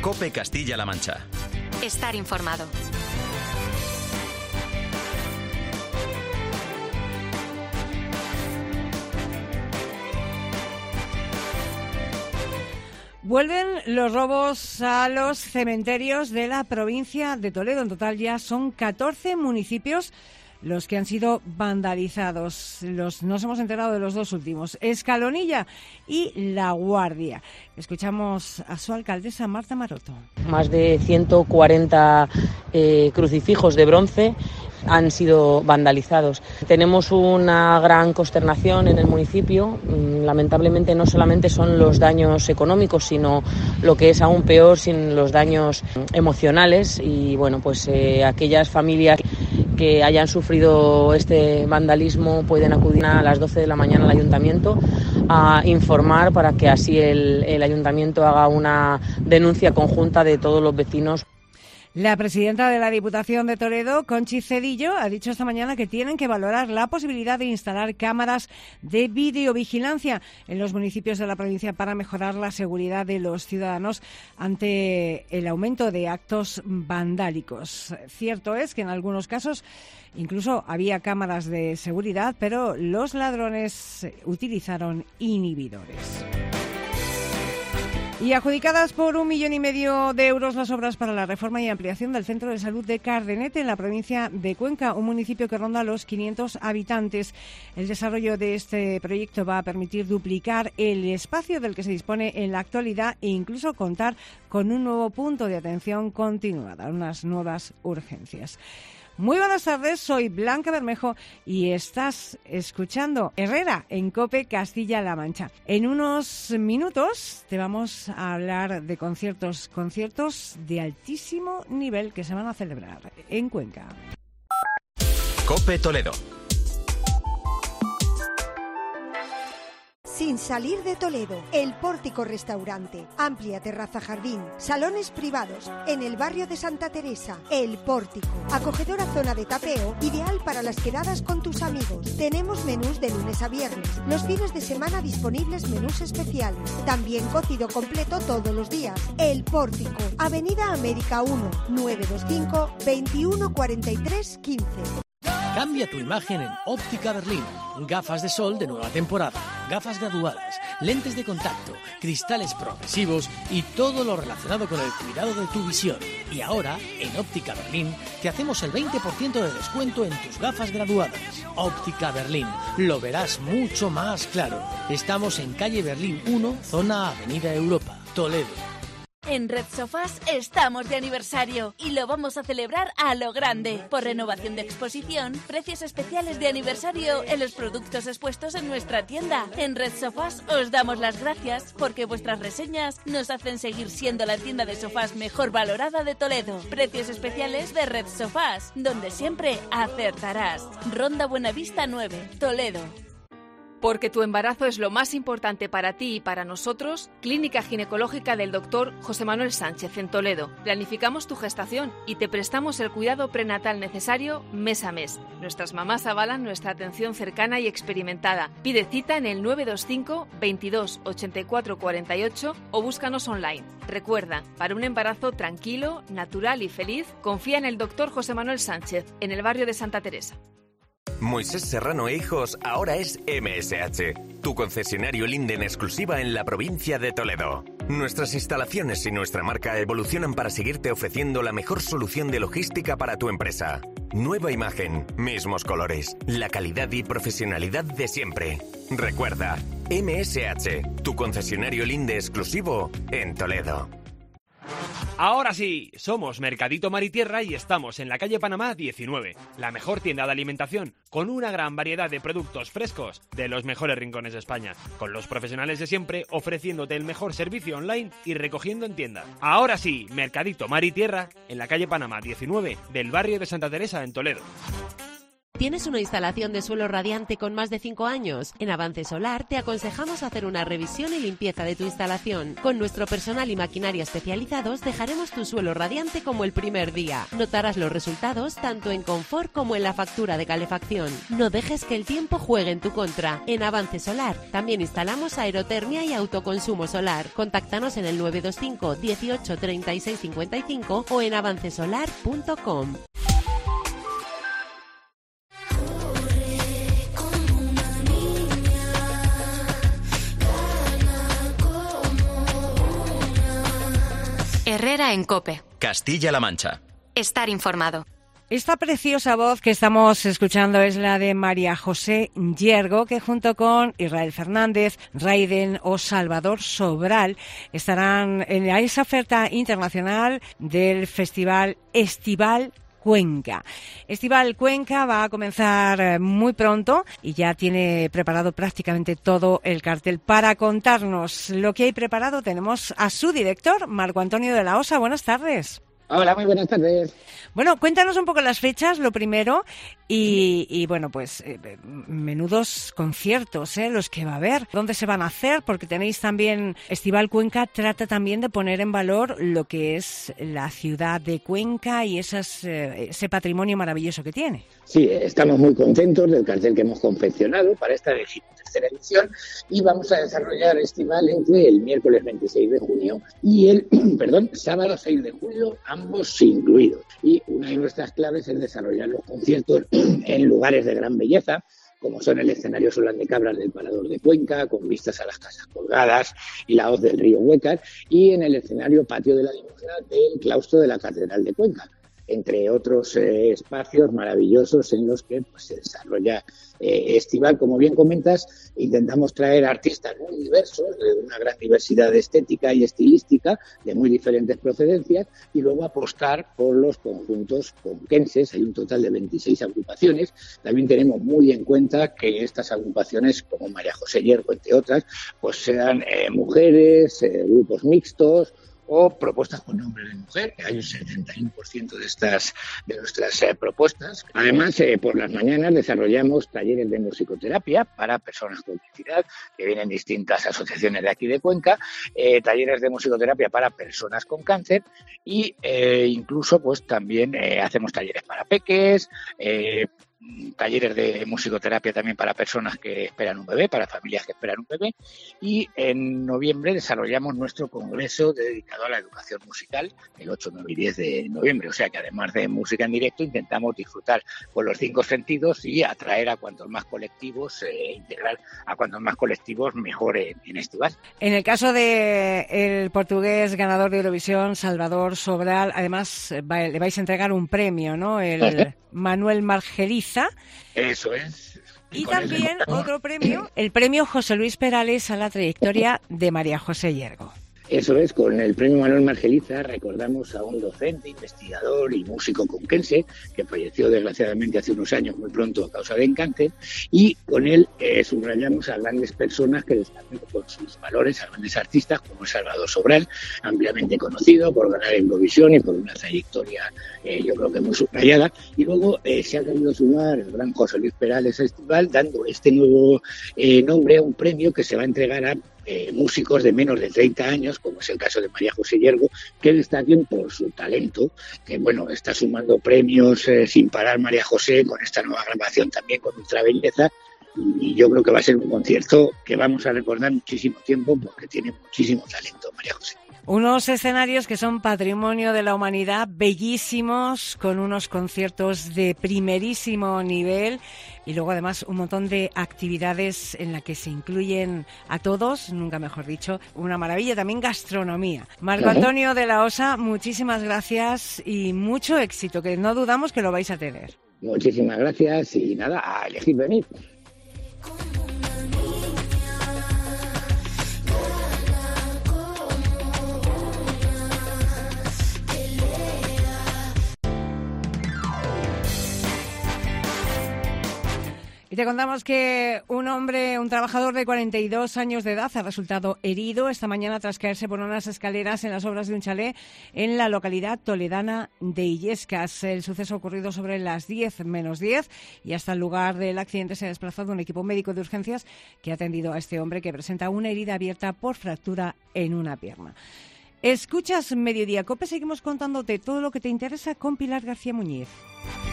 COPE Castilla-La Mancha. Estar informado. Vuelven los robos a los cementerios de la provincia de Toledo. En total ya son 14 municipios los que han sido vandalizados. Nos hemos enterado de los dos últimos, Escalonilla y La Guardia. Escuchamos a su alcaldesa, Marta Maroto. Más de 140 crucifijos de bronce han sido vandalizados. Tenemos una gran consternación en el municipio. Lamentablemente no solamente son los daños económicos, sino lo que es aún peor, sin los daños emocionales. Y bueno, pues aquellas familias que hayan sufrido este vandalismo pueden acudir a las 12 de la mañana al ayuntamiento a informar para que así el ayuntamiento haga una denuncia conjunta de todos los vecinos. La presidenta de la Diputación de Toledo, Conchi Cedillo, ha dicho esta mañana que tienen que valorar la posibilidad de instalar cámaras de videovigilancia en los municipios de la provincia para mejorar la seguridad de los ciudadanos ante el aumento de actos vandálicos. Cierto es que en algunos casos incluso había cámaras de seguridad, pero los ladrones utilizaron inhibidores. Y adjudicadas por 1,5 millones de euros las obras para la reforma y ampliación del Centro de Salud de Cardenete en la provincia de Cuenca, un municipio que ronda los 500 habitantes. El desarrollo de este proyecto va a permitir duplicar el espacio del que se dispone en la actualidad e incluso contar con un nuevo punto de atención continuada, unas nuevas urgencias. Muy buenas tardes, soy Blanca Bermejo y estás escuchando Herrera en COPE Castilla-La Mancha. En unos minutos te vamos a hablar de conciertos de altísimo nivel que se van a celebrar en Cuenca. COPE Toledo. Sin salir de Toledo, El Pórtico Restaurante, amplia terraza jardín, salones privados, en el barrio de Santa Teresa, El Pórtico. Acogedora zona de tapeo, ideal para las quedadas con tus amigos. Tenemos menús de lunes a viernes, los fines de semana disponibles menús especiales. También cocido completo todos los días. El Pórtico, Avenida América 1, 925 21 43 15. Cambia tu imagen en Óptica Berlín. Gafas de sol de nueva temporada, gafas graduadas, lentes de contacto, cristales progresivos y todo lo relacionado con el cuidado de tu visión. Y ahora, en Óptica Berlín, te hacemos el 20% de descuento en tus gafas graduadas. Óptica Berlín, lo verás mucho más claro. Estamos en calle Berlín 1, zona Avenida Europa, Toledo. En Red Sofás estamos de aniversario y lo vamos a celebrar a lo grande. Por renovación de exposición, precios especiales de aniversario en los productos expuestos en nuestra tienda. En Red Sofás os damos las gracias porque vuestras reseñas nos hacen seguir siendo la tienda de sofás mejor valorada de Toledo. Precios especiales de Red Sofás, donde siempre acertarás. Ronda Buenavista 9, Toledo. Porque tu embarazo es lo más importante para ti y para nosotros, Clínica Ginecológica del Dr. José Manuel Sánchez en Toledo. Planificamos tu gestación y te prestamos el cuidado prenatal necesario mes a mes. Nuestras mamás avalan nuestra atención cercana y experimentada. Pide cita en el 925 22 84 48 o búscanos online. Recuerda, para un embarazo tranquilo, natural y feliz, confía en el Dr. José Manuel Sánchez, en el barrio de Santa Teresa. Moisés Serrano e Hijos ahora es MSH, tu concesionario Linde en exclusiva en la provincia de Toledo. Nuestras instalaciones y nuestra marca evolucionan para seguirte ofreciendo la mejor solución de logística para tu empresa. Nueva imagen, mismos colores, la calidad y profesionalidad de siempre. Recuerda, MSH, tu concesionario Linde exclusivo en Toledo. Ahora sí, somos Mercadito Mar y Tierra y estamos en la calle Panamá 19, la mejor tienda de alimentación, con una gran variedad de productos frescos de los mejores rincones de España, con los profesionales de siempre ofreciéndote el mejor servicio online y recogiendo en tienda. Ahora sí, Mercadito Mar y Tierra, en la calle Panamá 19 del barrio de Santa Teresa en Toledo. ¿Tienes una instalación de suelo radiante con más de 5 años? En Avance Solar te aconsejamos hacer una revisión y limpieza de tu instalación. Con nuestro personal y maquinaria especializados dejaremos tu suelo radiante como el primer día. Notarás los resultados tanto en confort como en la factura de calefacción. No dejes que el tiempo juegue en tu contra. En Avance Solar también instalamos aerotermia y autoconsumo solar. Contáctanos en el 925 18 36 55 o en avancesolar.com. Herrera en COPE. Castilla-La Mancha. Estar informado. Esta preciosa voz que estamos escuchando es la de María José Yergo, que junto con Israel Fernández, Raiden o Salvador Sobral estarán en esa oferta internacional del Festival Estival Cuenca. Estival Cuenca va a comenzar muy pronto y ya tiene preparado prácticamente todo el cartel. Para contarnos lo que hay preparado tenemos a su director, Marco Antonio de la Osa. Buenas tardes. Hola, muy buenas tardes. Bueno, cuéntanos un poco las fechas, lo primero, y bueno, pues menudos conciertos, los que va a haber, dónde se van a hacer, porque tenéis también, Estival Cuenca trata también de poner en valor lo que es la ciudad de Cuenca y ese patrimonio maravilloso que tiene. Sí, estamos muy contentos del cartel que hemos confeccionado para esta 23ª edición y vamos a desarrollar Estival entre el miércoles 26 de junio y el sábado 6 de julio, ambos incluidos. Y una de nuestras claves es desarrollar los conciertos en lugares de gran belleza, como son el escenario Solán de Cabras del Parador de Cuenca, con vistas a las Casas Colgadas y la hoz del río Huécar, y en el escenario Patio de la Limosna del claustro de la Catedral de Cuenca, entre otros espacios maravillosos en los que se desarrolla Estival. Como bien comentas, intentamos traer artistas muy diversos, de una gran diversidad estética y estilística, de muy diferentes procedencias, y luego apostar por los conjuntos conquenses. Hay un total de 26 agrupaciones. También tenemos muy en cuenta que estas agrupaciones, como María José Yergo, entre otras, pues sean mujeres, grupos mixtos, o propuestas con nombre de mujer, que hay un 71% de nuestras propuestas. Además, por las mañanas desarrollamos talleres de musicoterapia para personas con discapacidad, que vienen distintas asociaciones de aquí de Cuenca, talleres de musicoterapia para personas con cáncer y incluso pues también hacemos talleres para peques, talleres de musicoterapia también para personas que esperan un bebé, para familias que esperan un bebé, y en noviembre desarrollamos nuestro congreso dedicado a la educación musical, el 8, 9 y 10 de noviembre, o sea que además de música en directo intentamos disfrutar con los 5 sentidos y atraer a cuantos más colectivos, integrar a cuantos más colectivos mejor en Estival. En el caso de el portugués ganador de Eurovisión, Salvador Sobral, además le vais a entregar un premio, ¿no? El Manuel Margeliza. Eso es. Y también otro premio, el premio José Luis Perales a la trayectoria de María José Yergo. Eso es, con el premio Manuel Margeliza recordamos a un docente, investigador y músico conquense que falleció desgraciadamente hace unos años, muy pronto, a causa de cáncer, y con él subrayamos a grandes personas que destacan por sus valores, a grandes artistas como Salvador Sobral, ampliamente conocido por ganar Eurovisión y por una trayectoria yo creo que muy subrayada, y luego se ha querido sumar el gran José Luis Perales a Estival, dando este nuevo nombre a un premio que se va a entregar a músicos de menos de 30 años, como es el caso de María José Yergo, que destaquen por su talento, que bueno, está sumando premios sin parar María José, con esta nueva grabación también con Ultra Belleza, y yo creo que va a ser un concierto que vamos a recordar muchísimo tiempo porque tiene muchísimo talento María José. Unos escenarios que son patrimonio de la humanidad, bellísimos, con unos conciertos de primerísimo nivel y luego además un montón de actividades en las que se incluyen a todos, nunca mejor dicho, una maravilla, también gastronomía. Marco Antonio de la Osa, muchísimas gracias y mucho éxito, que no dudamos que lo vais a tener. Muchísimas gracias y nada, a elegir venir. Y te contamos que un trabajador de 42 años de edad ha resultado herido esta mañana tras caerse por unas escaleras en las obras de un chalet en la localidad toledana de Illescas. El suceso ha ocurrido sobre las 10 menos 10 y hasta el lugar del accidente se ha desplazado un equipo médico de urgencias que ha atendido a este hombre que presenta una herida abierta por fractura en una pierna. Escuchas Mediodía Cope, seguimos contándote todo lo que te interesa con Pilar García Muñiz.